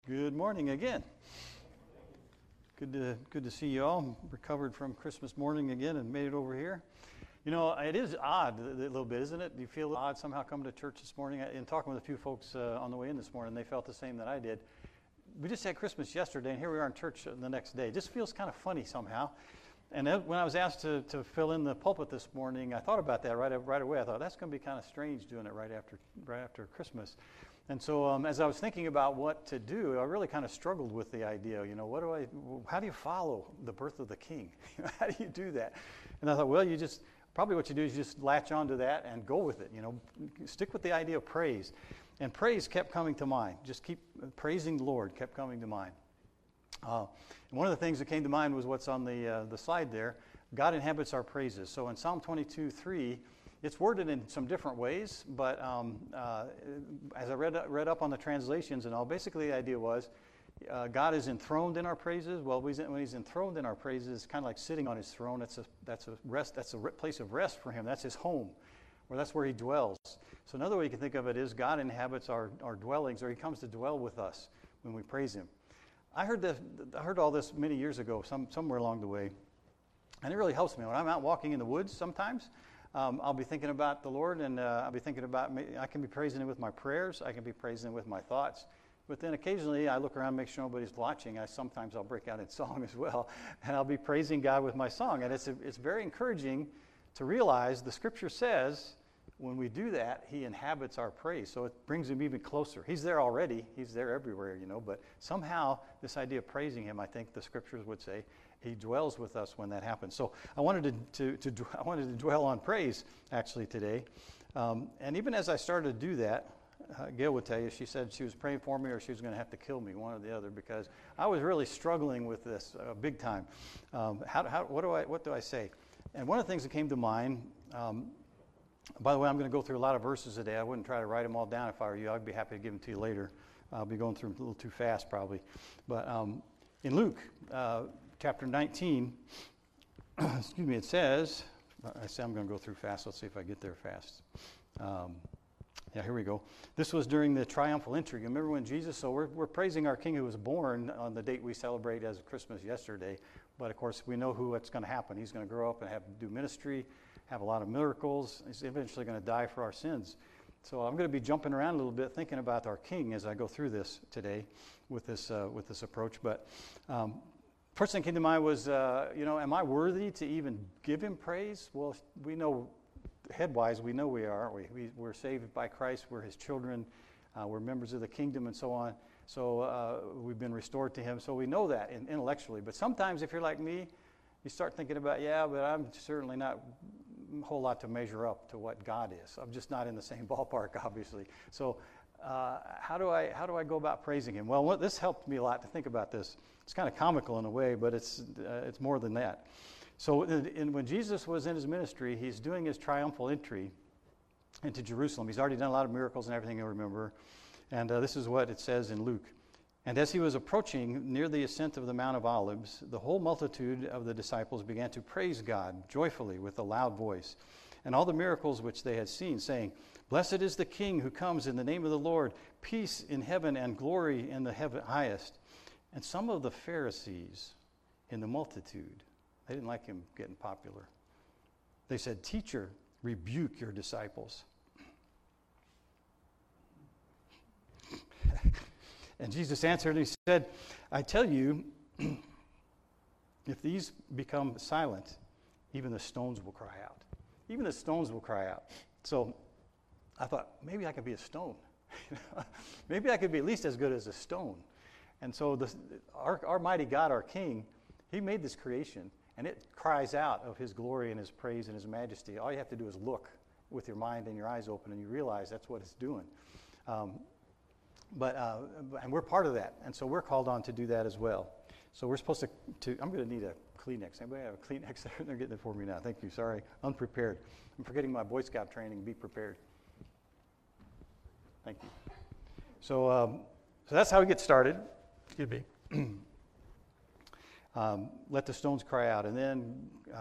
Good morning again. Good to see you all. Recovered from Christmas morning again and made it over here. You know, it is odd a little bit, isn't it? Do you feel odd somehow coming to church this morning? In talking with a few folks on the way in this morning, they felt the same that I did. We just had Christmas yesterday, and here we are in church the next day. It just feels kind of funny somehow. And when I was asked to fill in the pulpit this morning, I thought about that right away. I thought that's going to be kind of strange doing it right after Christmas. And so as I was thinking about what to do, I really kind of struggled with the idea, you know, how do you follow the birth of the King? How do you do that? And I thought, well, probably what you do is you just latch onto that and go with it, you know, stick with the idea of praise. And praise kept coming to mind. Just keep praising the Lord kept coming to mind. And one of the things that came to mind was what's on the slide there. God inhabits our praises. So in Psalm 22:3, it's worded in some different ways, but as I read up on the translations and all, basically the idea was God is enthroned in our praises. Well, when He's enthroned in our praises, it's kind of like sitting on His throne. That's a place of rest for Him. That's His home, or that's where He dwells. So another way you can think of it is God inhabits our dwellings, or He comes to dwell with us when we praise Him. I heard all this many years ago, somewhere along the way, and it really helps me when I'm out walking in the woods. Sometimes I'll be thinking about the Lord, and I'll be thinking about I can be praising Him with my prayers. I can be praising Him with my thoughts. But then occasionally I look around, make sure nobody's watching. Sometimes I'll break out in song as well, and I'll be praising God with my song. And it's very encouraging to realize the Scripture says when we do that, He inhabits our praise. So it brings Him even closer. He's there already. He's there everywhere, you know. But somehow this idea of praising Him, I think the Scriptures would say, He dwells with us when that happens. So I wanted to dwell on praise actually today. And even as I started to do that, Gail would tell you, she said she was praying for me or she was going to have to kill me, one or the other, because I was really struggling with this big time. What do I say? And one of the things that came to mind, by the way, I'm going to go through a lot of verses today. I wouldn't try to write them all down if I were you. I'd be happy to give them to you later. I'll be going through them a little too fast probably. But in Luke chapter 19, it says, I'm going to go through fast. Let's see if I get there fast. Here we go. This was during the triumphal entry. You remember when Jesus, so we're praising our King who was born on the date we celebrate as Christmas yesterday. But of course, we know what's going to happen. He's going to grow up and do ministry, have a lot of miracles. He's eventually going to die for our sins. So I'm going to be jumping around a little bit, thinking about our King as I go through this today with this approach. But first thing that came to mind was, am I worthy to even give Him praise? Well, we know, head-wise, we know we are, aren't we? We're saved by Christ. We're His children. We're members of the kingdom and so on. So we've been restored to Him. So we know that intellectually. But sometimes if you're like me, you start thinking about, but I'm certainly not a whole lot to measure up to what God is. I'm just not in the same ballpark, obviously. So how do I go about praising Him? Well, this helped me a lot to think about this. It's kind of comical in a way, but it's more than that. So when Jesus was in His ministry, He's doing His triumphal entry into Jerusalem. He's already done a lot of miracles and everything, you'll remember. And this is what it says in Luke. And as He was approaching near the ascent of the Mount of Olives, the whole multitude of the disciples began to praise God joyfully with a loud voice, and all the miracles which they had seen, saying, "Blessed is the King who comes in the name of the Lord, peace in heaven and glory in the highest." And some of the Pharisees in the multitude, they didn't like Him getting popular. They said, "Teacher, rebuke your disciples." And Jesus answered and He said, "I tell you, if these become silent, even the stones will cry out." Even the stones will cry out. So I thought, maybe I could be a stone. Maybe I could be at least as good as a stone. And so our mighty God, our King, He made this creation, and it cries out of His glory and His praise and His majesty. All you have to do is look with your mind and your eyes open, and you realize that's what it's doing. And we're part of that, and so we're called on to do that as well. So we're supposed to I'm going to need a Kleenex. Anybody have a Kleenex there? They're getting it for me now. Thank you. Sorry. Unprepared. I'm forgetting my Boy Scout training. Be prepared. Thank you. So that's how we get started. Excuse me. Let the stones cry out. And then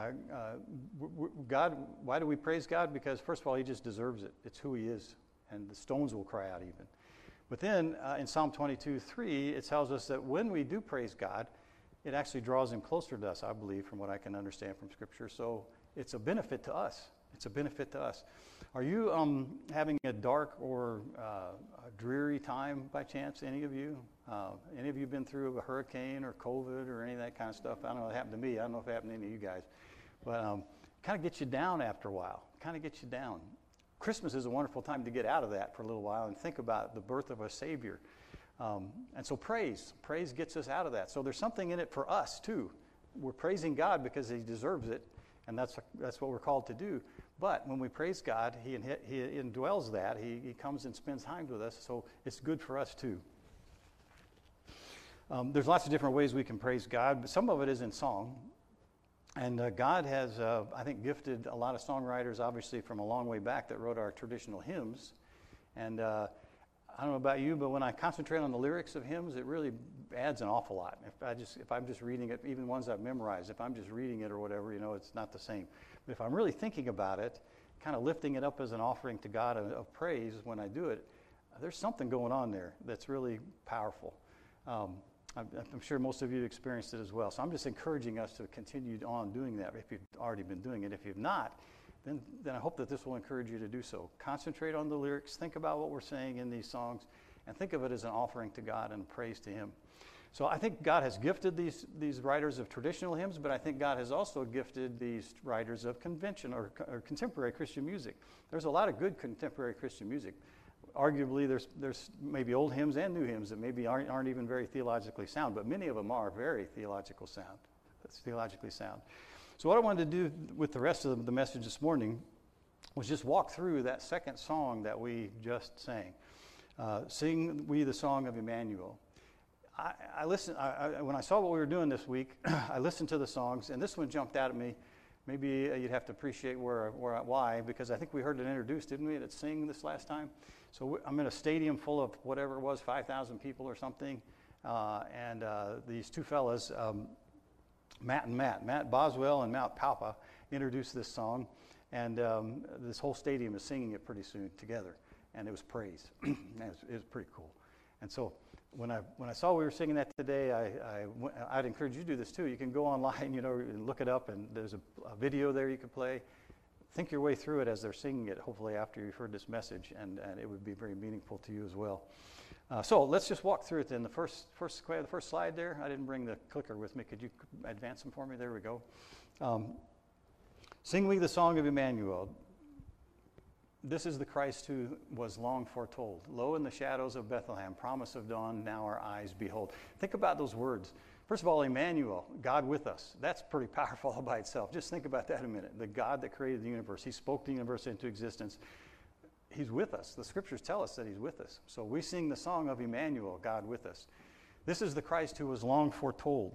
God, why do we praise God? Because first of all, He just deserves it. It's who He is. And the stones will cry out even. But then in Psalm 22:3, it tells us that when we do praise God, it actually draws him closer to us, I believe, from what I can understand from Scripture. So it's a benefit to us. It's a benefit to us. Are you having a dark or a dreary time by chance, any of you? Any of you been through a hurricane or COVID or any of that kind of stuff? I don't know what happened to me. I don't know if it happened to any of you guys. But kind of gets you down after a while. Kind of gets you down. Christmas is a wonderful time to get out of that for a little while and think about the birth of a Savior. And so praise gets us out of that. So there's something in it for us too. We're praising God because he deserves it, and that's what we're called to do. But when we praise God, he indwells that. He comes and spends time with us, so it's good for us too. There's lots of different ways we can praise God, but some of it is in song. And God has, I think, gifted a lot of songwriters, obviously, from a long way back that wrote our traditional hymns. And I don't know about you, but when I concentrate on the lyrics of hymns, it really adds an awful lot. If I'm just reading it, even ones I've memorized, if I'm just reading it or whatever, it's not the same. But if I'm really thinking about it, kind of lifting it up as an offering to God of praise when I do it, there's something going on there that's really powerful. I'm sure most of you experienced it as well. So I'm just encouraging us to continue on doing that if you've already been doing it. If you've not, then I hope that this will encourage you to do so. Concentrate on the lyrics, think about what we're saying in these songs, and think of it as an offering to God and praise to him. So I think God has gifted these writers of traditional hymns, but I think God has also gifted these writers of convention or contemporary Christian music. There's a lot of good contemporary Christian music. Arguably, there's maybe old hymns and new hymns that maybe aren't even very theologically sound, but many of them are very theologically sound. So what I wanted to do with the rest of the message this morning was just walk through that second song that we just sang. Sing We the Song of Emmanuel. I listened, when I saw what we were doing this week, I listened to the songs, and this one jumped out at me. Maybe you'd have to appreciate why, because I think we heard it introduced, didn't we, at Sing this last time? So I'm in a stadium full of whatever it was, 5,000 people or something, and these two fellas, Matt Boswell and Matt Palpa, introduced this song, and this whole stadium is singing it pretty soon together, and it was praise. It was pretty cool. And so when I saw we were singing that today, I'd encourage you to do this too. You can go online, and look it up, and there's a video there you can play. Think your way through it as they're singing it, hopefully after you've heard this message, and it would be very meaningful to you as well. So let's just walk through it then. The first slide there, I didn't bring the clicker with me. Could you advance them for me? There we go. Sing we the song of Emmanuel. This is the Christ who was long foretold. Lo, in the shadows of Bethlehem, promise of dawn, now our eyes behold. Think about those words. First of all, Emmanuel, God with us. That's pretty powerful all by itself. Just think about that a minute. The God that created the universe. He spoke the universe into existence. He's with us. The scriptures tell us that he's with us. So we sing the song of Emmanuel, God with us. This is the Christ who was long foretold.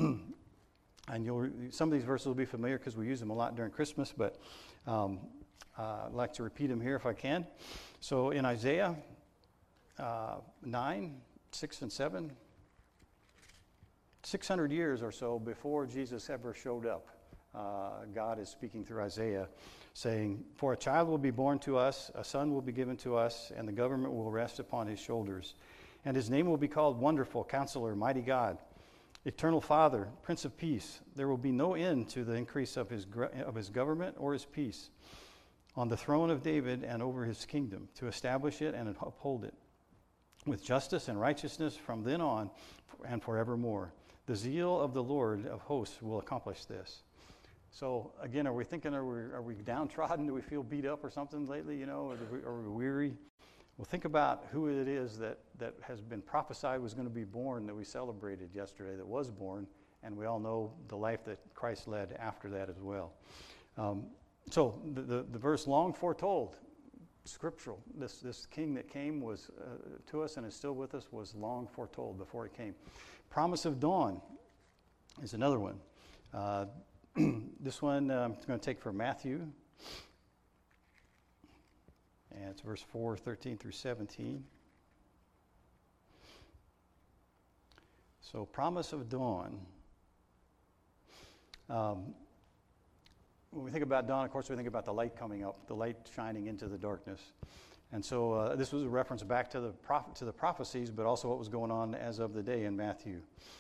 And some of these verses will be familiar because we use them a lot during Christmas, but I'd like to repeat them here if I can. So in Isaiah 9, 6 and 7, 600 years or so before Jesus ever showed up, God is speaking through Isaiah, saying, "For a child will be born to us, a son will be given to us, and the government will rest upon his shoulders. And his name will be called Wonderful, Counselor, Mighty God, Eternal Father, Prince of Peace. There will be no end to the increase of his government or his peace on the throne of David and over his kingdom, to establish it and uphold it with justice and righteousness from then on and forevermore. The zeal of the Lord of hosts will accomplish this." So again, are we thinking, are we downtrodden? Do we feel beat up or something lately? Are we weary? Well, think about who it is that has been prophesied was going to be born, that we celebrated yesterday, that was born, and we all know the life that Christ led after that as well. So the verse long foretold, scriptural. This king that came was to us and is still with us was long foretold before he came. Promise of dawn is another one. This one I'm going to take from Matthew. And it's verse 4, 13 through 17. So promise of dawn. When we think about dawn, of course, we think about the light coming up, the light shining into the darkness. And so this was a reference back to the prophecies, but also what was going on as of the day in Matthew.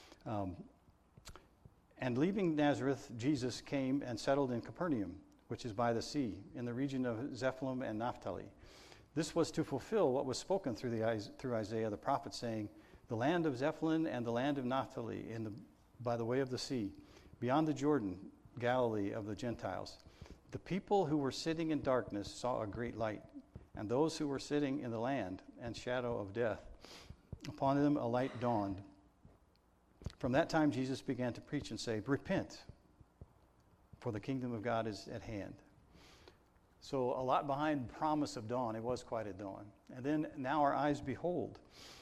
And leaving Nazareth, Jesus came and settled in Capernaum, which is by the sea, in the region of Zebulun and Naphtali. This was to fulfill what was spoken through Isaiah the prophet, saying, "The land of Zebulun and the land of Naphtali, by the way of the sea, beyond the Jordan, Galilee of the Gentiles. The people who were sitting in darkness saw a great light, and those who were sitting in the land and shadow of death, upon them a light dawned." From that time Jesus began to preach and say, "Repent, for the kingdom of God is at hand." So a lot behind the promise of dawn. It was quite a dawn. And then now our eyes behold.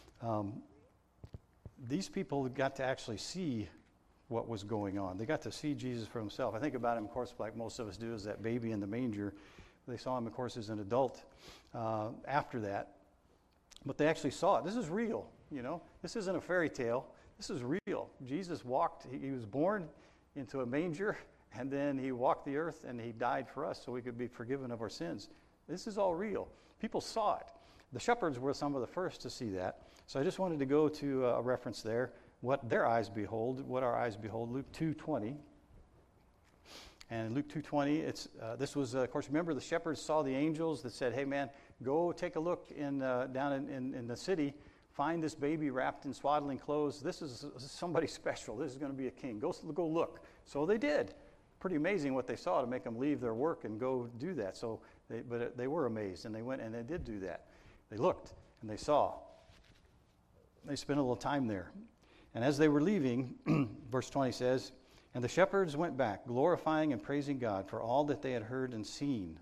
These people got to actually see what was going on. They got to see Jesus for himself. I think about him, of course, like most of us do, as that baby in the manger. They saw him, of course, as an adult after that. But they actually saw it. This is real, you know. This isn't a fairy tale. This is real. Jesus walked, he was born into a manger, and then he walked the earth, and he died for us so we could be forgiven of our sins. This is all real. People saw it. The shepherds were some of the first to see that. So I just wanted to go to a reference there, what their eyes behold, what our eyes behold, Luke 2:20. And in Luke 2:20, this was, of course, remember the shepherds saw the angels that said, "Hey, man, go take a look down in the city. Find this baby wrapped in swaddling clothes. This is somebody special. This is going to be a king. Go look." So they did. Pretty amazing what they saw to make them leave their work and go do that. But they were amazed, and they went and they did do that. They looked and they saw. They spent a little time there. And as they were leaving, verse 20 says, "And the shepherds went back, glorifying and praising God for all that they had heard and seen,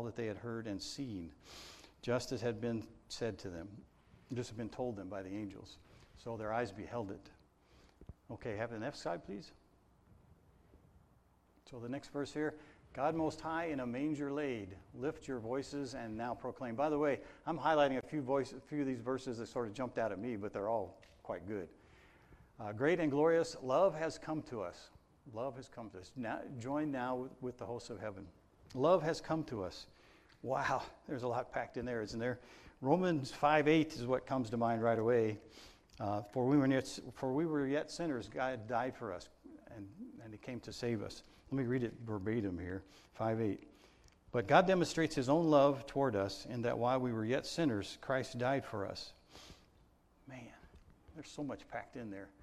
just as had been said to them, just had been told them by the angels." So their eyes beheld it. Okay, have the next slide, please. So the next verse here, "God most high in a manger laid, lift your voices and now proclaim." By the way, I'm highlighting a few of these verses that sort of jumped out at me, but they're all quite good. "Great and glorious love has come to us." Love has come to us. Now, join now with the hosts of heaven. Love has come to us. Wow, there's a lot packed in there, isn't there? Romans 5:8 is what comes to mind right away. For we were yet sinners, God died for us, and he came to save us. Let me read it verbatim here, 5:8. "But God demonstrates his own love toward us in that while we were yet sinners, Christ died for us." Man, there's so much packed in there.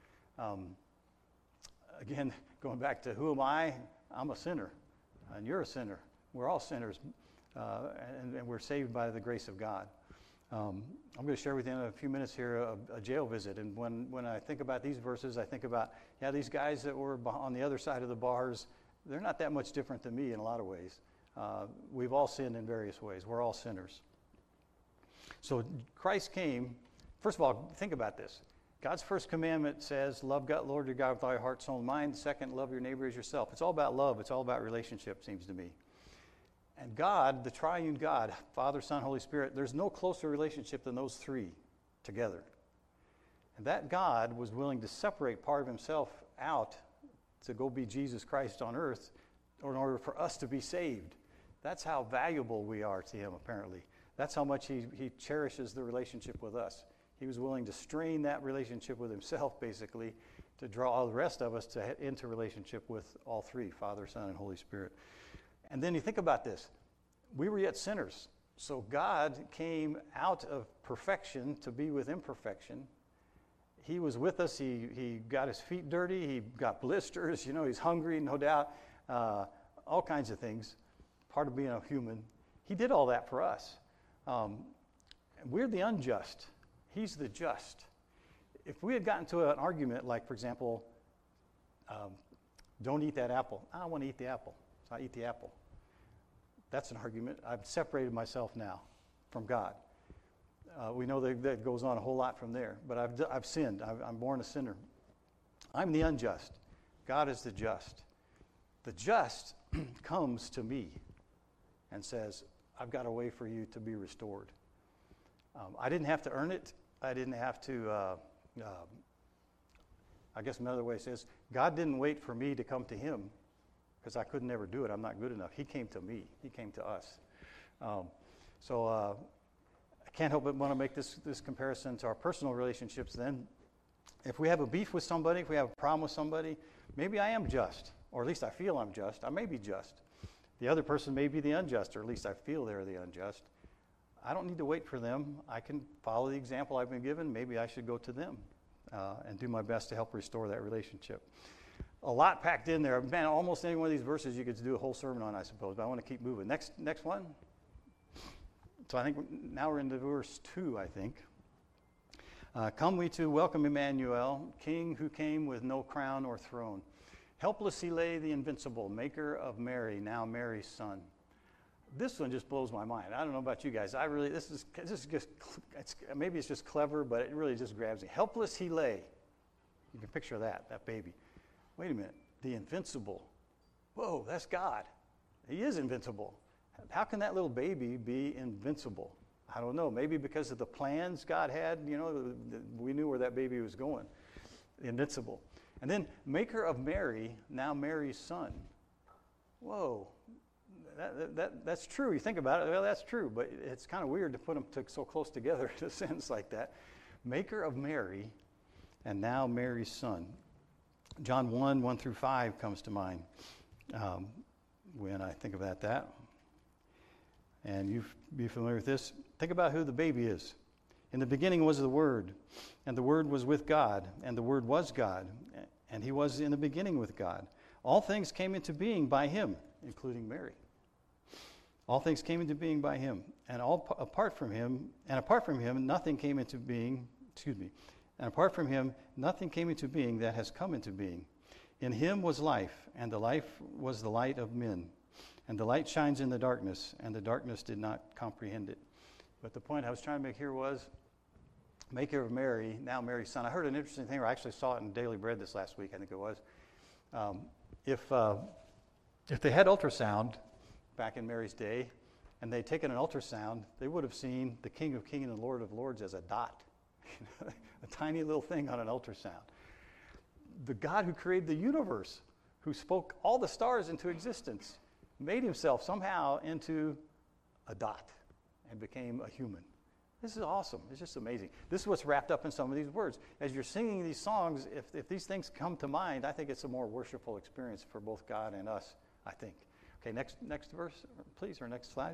Again, going back to who am I? I'm a sinner, and you're a sinner. We're all sinners, and we're saved by the grace of God. I'm going to share with you in a few minutes here a jail visit. And when I think about these verses, I think about, these guys that were on the other side of the bars, they're not that much different than me in a lot of ways. We've all sinned in various ways. We're all sinners. So Christ came. First of all, think about this. God's first commandment says, love God, Lord your God with all your heart, soul, and mind. Second, love your neighbor as yourself. It's all about love. It's all about relationship, seems to me. And God, the triune God, Father, Son, Holy Spirit, there's no closer relationship than those three together. And that God was willing to separate part of himself out to go be Jesus Christ on earth in order for us to be saved. That's how valuable we are to him, apparently. That's how much he cherishes the relationship with us. He was willing to strain that relationship with himself, basically, to draw all the rest of us into relationship with all three, Father, Son, and Holy Spirit. And then you think about this. We were yet sinners. So God came out of perfection to be with imperfection. He was with us. He got his feet dirty. He got blisters. He's hungry, no doubt. All kinds of things. Part of being a human. He did all that for us. We're the unjust. He's the just. If we had gotten to an argument like, for example, don't eat that apple. I want to eat the apple, so I eat the apple. That's an argument. I've separated myself now from God. We know that goes on a whole lot from there. But I've sinned. I'm born a sinner. I'm the unjust. God is the just. The just comes to me and says, I've got a way for you to be restored. I didn't have to earn it. I didn't have to, I guess another way it says, God didn't wait for me to come to him because I could never do it. I'm not good enough. He came to me. He came to us. I can't help but want to make this comparison to our personal relationships then. If we have a beef with somebody, if we have a problem with somebody, maybe I am just, or at least I feel I'm just. I may be just. The other person may be the unjust, or at least I feel they're the unjust. I don't need to wait for them. I can follow the example I've been given. Maybe I should go to them and do my best to help restore that relationship. A lot packed in there. Man, almost any one of these verses you could do a whole sermon on, I suppose, but I want to keep moving. Next one. So I think now we're into verse 2, I think. Come we to welcome Emmanuel, King who came with no crown or throne. Helpless he lay, the invincible, maker of Mary, now Mary's son. This one just blows my mind. I don't know about you guys. This is just, maybe it's just clever, but it really just grabs me. Helpless he lay. You can picture that baby. Wait a minute, the invincible. Whoa, that's God. He is invincible. How can that little baby be invincible? I don't know. Maybe because of the plans God had, we knew where that baby was going. Invincible. And then, maker of Mary, now Mary's son. Whoa, that's true. You think about it, well, that's true, but it's kind of weird to put them so close together in a sentence like that. Maker of Mary, and now Mary's son. John 1 through 5 comes to mind when I think about that. And you be familiar with this. Think about who the baby is. In the beginning was the Word, and the Word was with God, and the Word was God, and he was in the beginning with God. All things came into being by him, including Mary. All things came into being by him, and apart from him, nothing came into being, and apart from him, nothing came into being that has come into being. In him was life, and the life was the light of men. And the light shines in the darkness, and the darkness did not comprehend it. But the point I was trying to make here was, maker of Mary, now Mary's son. I heard an interesting thing, or I actually saw it in Daily Bread this last week, I think it was. If they had ultrasound back in Mary's day, and they'd taken an ultrasound, they would have seen the King of Kings and the Lord of Lords as a dot, a tiny little thing on an ultrasound. The God who created the universe, who spoke all the stars into existence, made himself somehow into a dot and became a human. This is awesome. It's just amazing. This is what's wrapped up in some of these words. As you're singing these songs, if these things come to mind, I think it's a more worshipful experience for both God and us, I think. Okay, next verse, please, or next slide.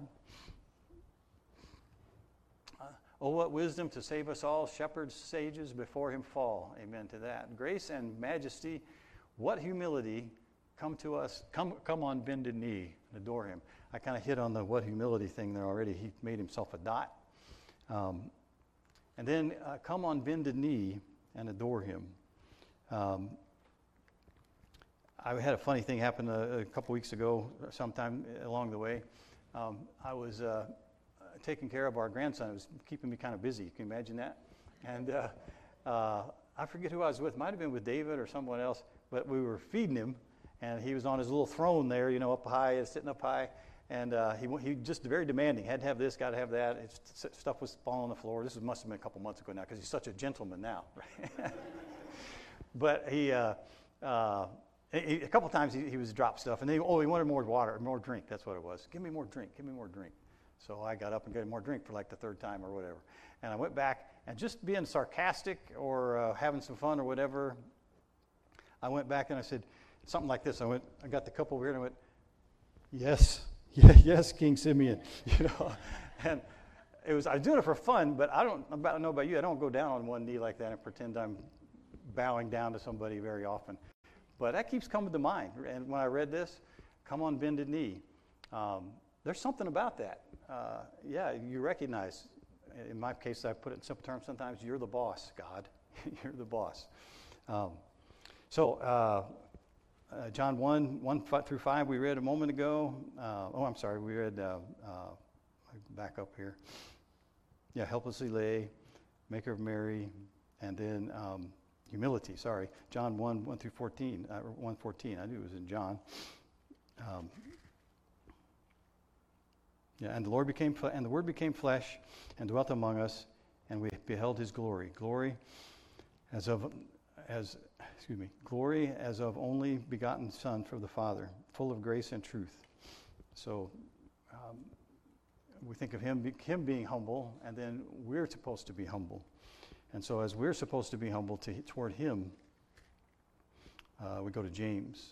Oh, what wisdom to save us all, shepherds, sages, before him fall. Amen to that. Grace and majesty, what humility, come to us, come on bended knee and adore him. I kind of hit on the what humility thing there already. He made himself a dot. And then come on bended knee and adore him. I had a funny thing happen a couple weeks ago, sometime along the way. I was taking care of our grandson. It was keeping me kind of busy. Can you imagine that? And I forget who I was with. Might have been with David or someone else, but we were feeding him, and he was on his little throne there, up high, sitting up high. And he just very demanding. Had to have this, got to have that. Stuff was falling on the floor. This must have been a couple months ago now, because he's such a gentleman now. Right? But he a couple times he was dropped stuff, and he wanted more water, more drink. That's what it was. Give me more drink. Give me more drink. So I got up and got him more drink for like the third time or whatever. And I went back, and just being sarcastic or having some fun or whatever, I went back and I said something like this. I got the cup over here, and I went, yes. Yes, King Simeon, and I was doing it for fun, but I don't know about you. I don't go down on one knee like that and pretend I'm bowing down to somebody very often. But that keeps coming to mind. And when I read this, come on bended knee, there's something about that. You recognize, in my case, I put it in simple terms sometimes, you're the boss, God. You're the boss. John 1 through 5 we read a moment ago. We read, back up here. Helplessly lay, maker of Mary, and then humility, John 1 through 14, 1:14. I knew it was in John. And the Word became flesh and dwelt among us, and we beheld his glory. Glory as of only begotten Son from the Father, full of grace and truth. So we think of him being humble, and then we're supposed to be humble. And so as we're supposed to be humble toward him, we go to James.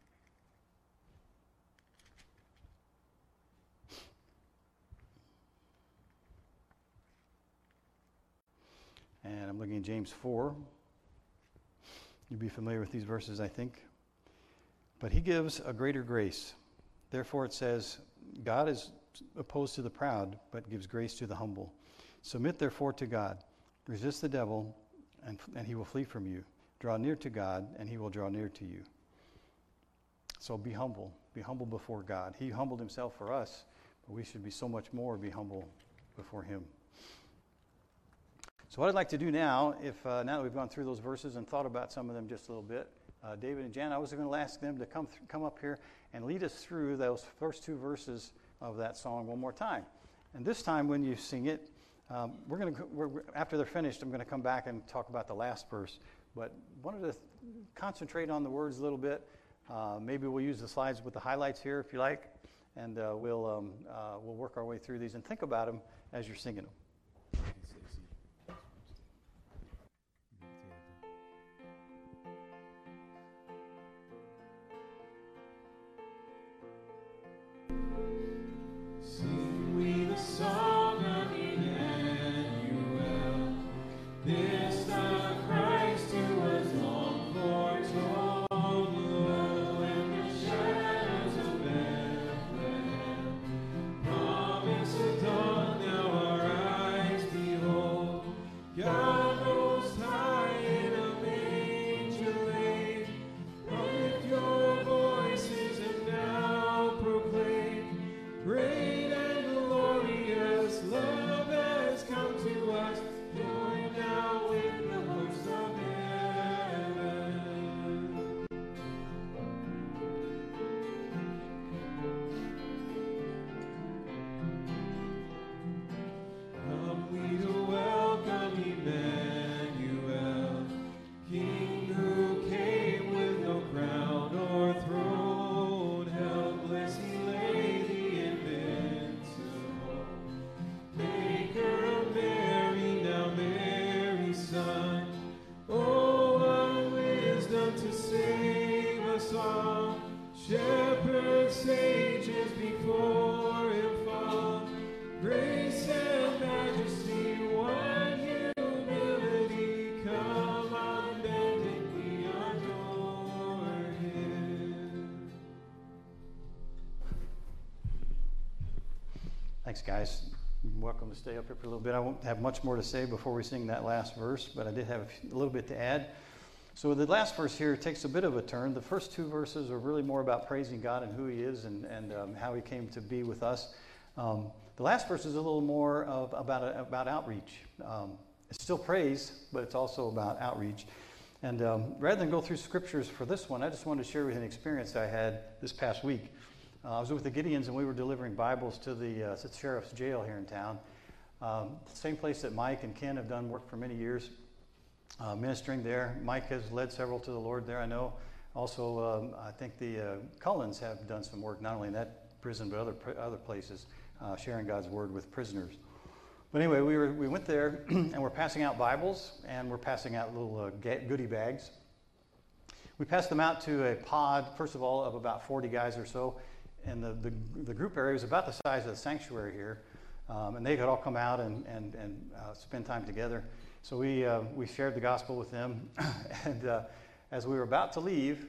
And I'm looking at James 4. You'll be familiar with these verses, I think. But he gives a greater grace. Therefore it says, God is opposed to the proud, but gives grace to the humble. Submit therefore to God. Resist the devil, and he will flee from you. Draw near to God, and he will draw near to you. So be humble. Be humble before God. He humbled himself for us, but we should be so much more be humble before him. So what I'd like to do now, now that we've gone through those verses and thought about some of them just a little bit, David and Jan, I was going to ask them to come up here and lead us through those first two verses of that song one more time. And this time when you sing it, after they're finished, I'm going to come back and talk about the last verse. But wanted to concentrate on the words a little bit. Maybe we'll use the slides with the highlights here if you like, and we'll work our way through these and think about them as you're singing them. Thanks, guys. You're welcome to stay up here for a little bit. I won't have much more to say before we sing that last verse, but I did have a little bit to add. So the last verse here takes a bit of a turn. The first two verses are really more about praising God and who he is and how he came to be with us. The last verse is a little more about outreach. It's still praise, but it's also about outreach. And rather than go through scriptures for this one, I just wanted to share with you an experience I had this past week. I was with the Gideons, and we were delivering Bibles to the sheriff's jail here in town. Same place that Mike and Ken have done work for many years, ministering there. Mike has led several to the Lord there, I know. Also, I think the Cullens have done some work, not only in that prison, but other places, sharing God's word with prisoners. But anyway, we went there, and we're passing out Bibles, and we're passing out little goodie bags. We passed them out to a pod, first of all, of about 40 guys or so. And the group area was about the size of the sanctuary here. And they could all come out and spend time together. So we shared the gospel with them. And as we were about to leave,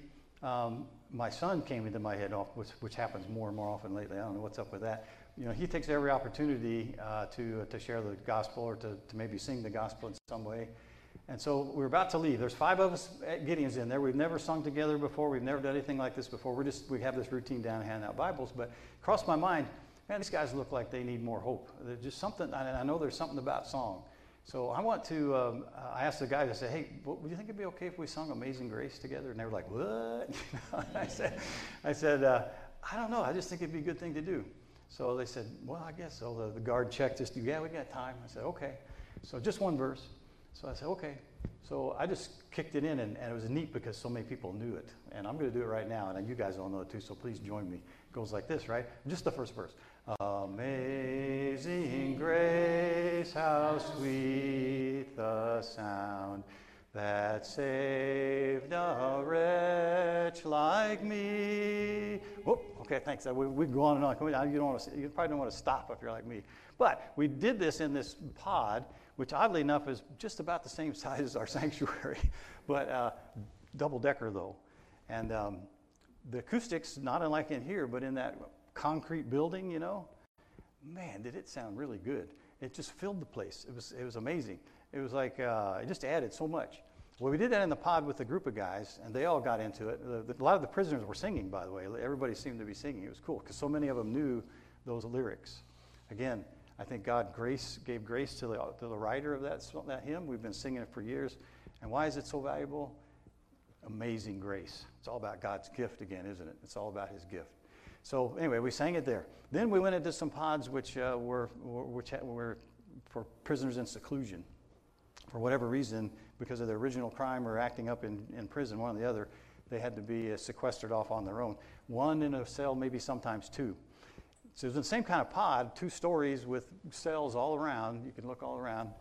my son came into my head, which happens more and more often lately. I don't know what's up with that. You know, he takes every opportunity to share the gospel or to maybe sing the gospel in some way. And so we were about to leave. There's 5 of us at Gideon's in there. We've never sung together before. We've never done anything like this before. We have this routine down and hand out Bibles. But it crossed my mind, man, these guys look like they need more hope. There's just something, I know there's something about song. So I want to, I asked the guys, I said, hey, would you think it'd be okay if we sung Amazing Grace together? And they were like, what? I said, I don't know. I just think it'd be a good thing to do. So they said, well, I guess so. The guard checked us. Yeah, we got time. I said, okay. So just one verse. So I said, okay. So I just kicked it in, and it was neat because so many people knew it. And I'm going to do it right now, and you guys all know it too, so please join me. It goes like this, right? Just the first verse. Amazing grace, how sweet the sound that saved a wretch like me. Whoop, okay, thanks. We go on and on. You probably don't want to stop if you're like me. But we did this in this pod, which oddly enough is just about the same size as our sanctuary, but double-decker though. And the acoustics, not unlike in here, but in that concrete building, man, did it sound really good. It just filled the place. It was amazing. It was like, it just added so much. Well, we did that in the pod with a group of guys, and they all got into it. A lot of the prisoners were singing, by the way. Everybody seemed to be singing. It was cool, because so many of them knew those lyrics. Again, I think God gave grace to the writer of that hymn. We've been singing it for years. And why is it so valuable? Amazing grace. It's all about God's gift again, isn't it? It's all about his gift. So anyway, we sang it there. Then we went into some pods which were for prisoners in seclusion. For whatever reason, because of their original crime or acting up in prison, one or the other, they had to be sequestered off on their own. One in a cell, maybe sometimes two. So it was the same kind of pod, 2 stories with cells all around. You can look all around.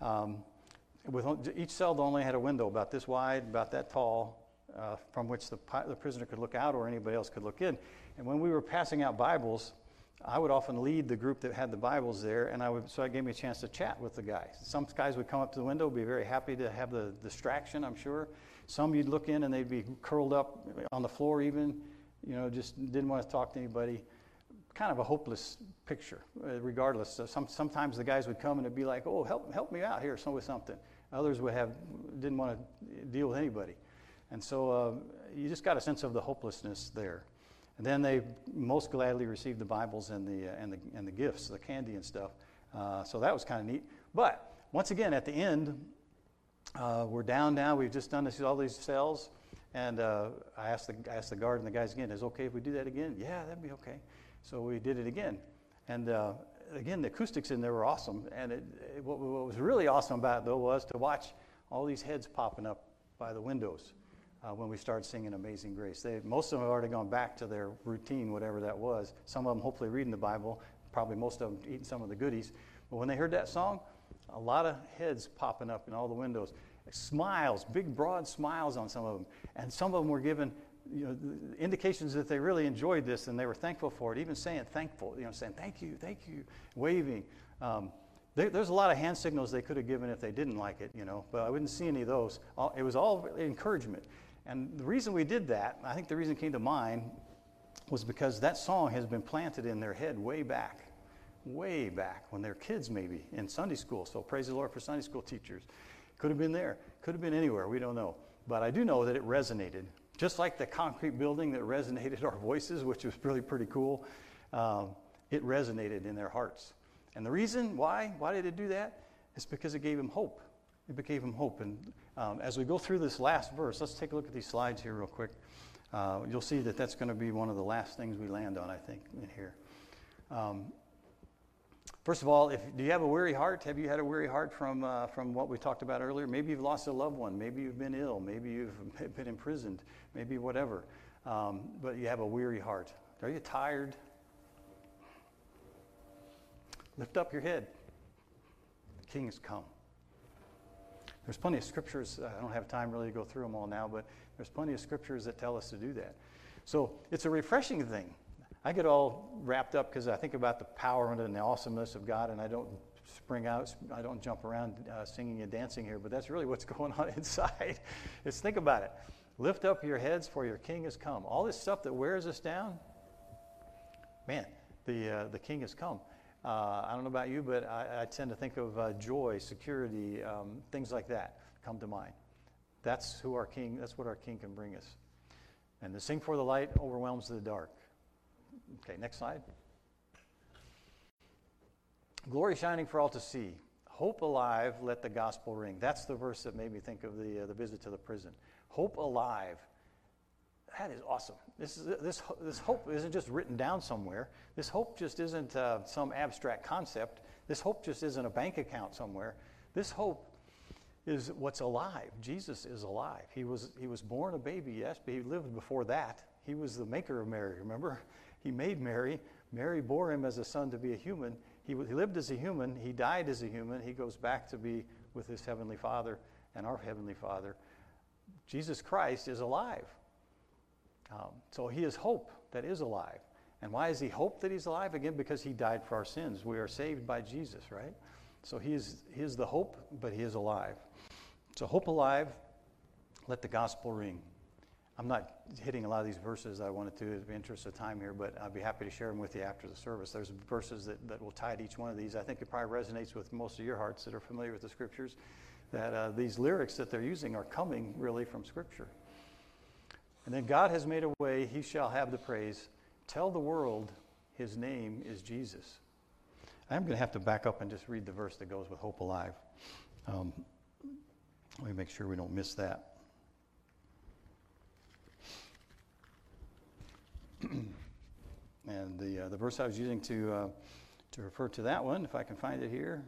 Each cell only had a window about this wide, about that tall, from which the prisoner could look out or anybody else could look in. And when we were passing out Bibles, I would often lead the group that had the Bibles there, and so it gave me a chance to chat with the guys. Some guys would come up to the window, be very happy to have the distraction, I'm sure. Some you'd look in and they'd be curled up on the floor even, just didn't want to talk to anybody. Kind of a hopeless picture, regardless. So sometimes the guys would come and it'd be like, oh, help me out here with something. Others didn't want to deal with anybody. And so you just got a sense of the hopelessness there. And then they most gladly received the Bibles and the gifts, the candy and stuff. So that was kind of neat. But once again, at the end, we're down now. We've just done all these cells, and I asked the guard and the guys again, "Is it okay if we do that again?" "Yeah, that'd be okay." So we did it again, and again, the acoustics in there were awesome. And what was really awesome about it though was to watch all these heads popping up by the windows. When we started singing Amazing Grace. Most of them have already gone back to their routine, whatever that was. Some of them hopefully reading the Bible, probably most of them eating some of the goodies. But when they heard that song, a lot of heads popping up in all the windows. Smiles, big broad smiles on some of them. And some of them were given indications that they really enjoyed this and they were thankful for it, even saying thankful, saying thank you, waving. There's a lot of hand signals they could have given if they didn't like it, but I wouldn't see any of those. It was all encouragement. And the reason we did that, I think the reason it came to mind, was because that song has been planted in their head way back, when they're kids maybe, in Sunday school. So praise the Lord for Sunday school teachers. Could have been there, could have been anywhere, we don't know. But I do know that it resonated. Just like the concrete building that resonated our voices, which was really pretty cool, it resonated in their hearts. And the reason why did it do that? It's because it gave him hope. It gave him hope. And as we go through this last verse, let's take a look at these slides here real quick. You'll see that that's going to be one of the last things we land on, I think, in here. First of all, do you have a weary heart? Have you had a weary heart from what we talked about earlier? Maybe you've lost a loved one. Maybe you've been ill. Maybe you've been imprisoned. Maybe whatever. But you have a weary heart. Are you tired? Lift up your head. The King has come. There's plenty of scriptures. I don't have time really to go through them all now, but there's plenty of scriptures that tell us to do that. So it's a refreshing thing. I get all wrapped up because I think about the power and the awesomeness of God, and I don't spring out, I don't jump around singing and dancing here, but that's really what's going on inside. Think about it. Lift up your heads, for your King has come. All this stuff that wears us down, man, the King has come. I don't know about you, but I tend to think of joy, security, things like that come to mind. That's what our King can bring us. And to sing for the light overwhelms the dark. Okay, next slide. Glory shining for all to see. Hope alive, let the gospel ring. That's the verse that made me think of the visit to the prison. Hope alive. That is awesome. This hope isn't just written down somewhere. This hope just isn't some abstract concept. This hope just isn't a bank account somewhere. This hope is what's alive. Jesus is alive. He was born a baby, yes, but he lived before that. He was the maker of Mary, remember? He made Mary. Mary bore him as a son to be a human. He lived as a human. He died as a human. He goes back to be with his heavenly Father and our heavenly Father. Jesus Christ is alive. So he is hope that is alive. And why is he hope that he's alive? Again, because he died for our sins. We are saved by Jesus, right? So he is the hope, but he is alive. So hope alive, let the gospel ring. I'm not hitting a lot of these verses I wanted to in the interest of time here, but I'd be happy to share them with you after the service. There's verses that will tie to each one of these. I think it probably resonates with most of your hearts that are familiar with the Scriptures, that these lyrics that they're using are coming really from Scripture. And then God has made a way, he shall have the praise. Tell the world his name is Jesus. I'm going to have to back up and just read the verse that goes with hope alive. Let me make sure we don't miss that. And the verse I was using to refer to that one, if I can find it here,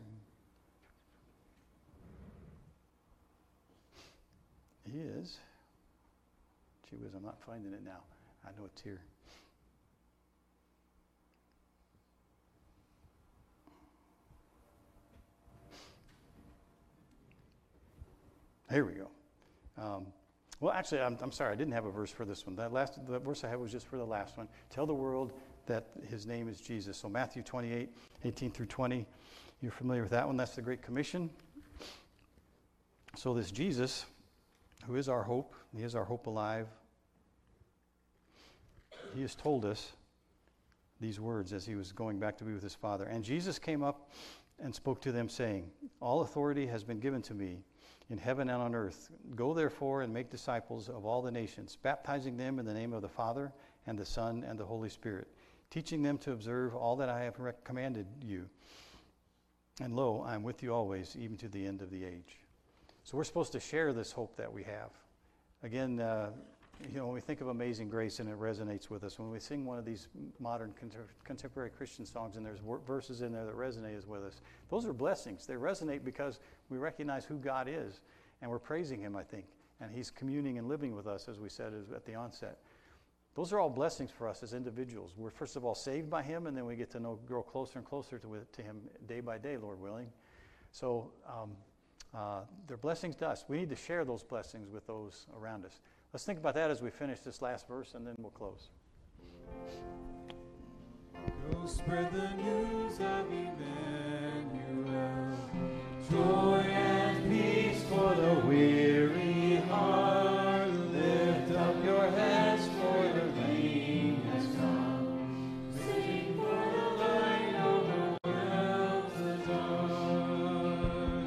is, gee whiz, I'm not finding it now. I know it's here. Here we go. Well, actually, I'm sorry, I didn't have a verse for this one. The verse I had was just for the last one. Tell the world that his name is Jesus. So Matthew 28, 18 through 20. You're familiar with that one. That's the Great Commission. So this Jesus, who is our hope, he is our hope alive. He has told us these words as he was going back to be with his Father. And Jesus came up and spoke to them, saying, all authority has been given to me in heaven and on earth. Go therefore and make disciples of all the nations, baptizing them in the name of the Father and the Son and the Holy Spirit, teaching them to observe all that I have commanded you. And lo, I am with you always, even to the end of the age. So we're supposed to share this hope that we have. Again, when we think of Amazing Grace and it resonates with us, when we sing one of these modern contemporary Christian songs and there's verses in there that resonate with us, those are blessings. They resonate because we recognize who God is and we're praising him, I think. And he's communing and living with us, as we said at the onset. Those are all blessings for us as individuals. We're first of all saved by him, and then we get to grow closer and closer to him day by day, Lord willing. So they're blessings to us. We need to share those blessings with those around us. Let's think about that as we finish this last verse, and then we'll close. Go spread the news of Emmanuel, joy and peace for the weary heart. Lift up your heads, for the rain has come. Sing for the light overwhelms the dark.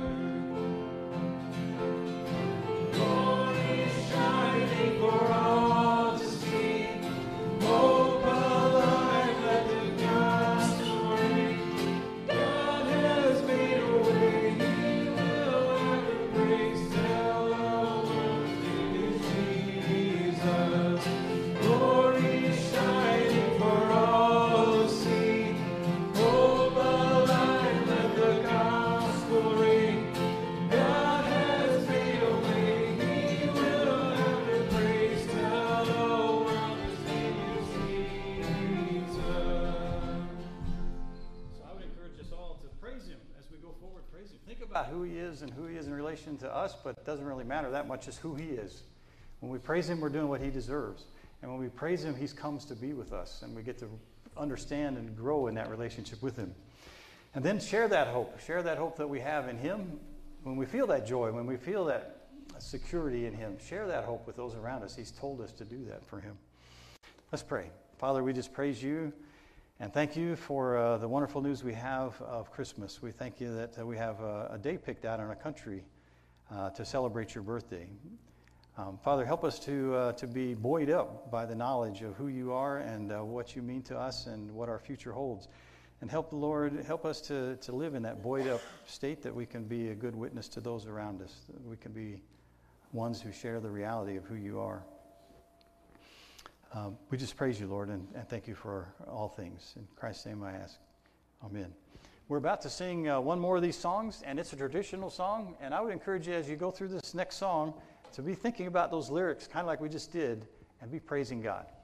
Glory shining for all to see. Hope alive, let the gospel ring. God has made a way, he will ever praise. Tell the world his name is Jesus. Glory shining for all to see. Hope alive, let the gospel ring. God has made a way, he will ever praise. Tell the world his name is Jesus. So I would encourage us all to praise him as we go forward. Praise him. Think about who he is and who he is in relation to us, but it doesn't really matter that much as who he is. When we praise him, we're doing what he deserves. And when we praise him, he comes to be with us, and we get to understand and grow in that relationship with him. And then share that hope that we have in him. When we feel that joy, when we feel that security in him, share that hope with those around us. He's told us to do that for him. Let's pray. Father, we just praise you and thank you for the wonderful news we have of Christmas. We thank you that we have a day picked out in our country to celebrate your birthday. Father, help us to be buoyed up by the knowledge of who you are and what you mean to us and what our future holds. And help us to live in that buoyed up state that we can be a good witness to those around us, that we can be ones who share the reality of who you are. We just praise you, Lord, and thank you for all things. In Christ's name I ask. Amen. We're about to sing one more of these songs, and it's a traditional song. And I would encourage you as you go through this next song to be thinking about those lyrics, kind of like we just did, and be praising God.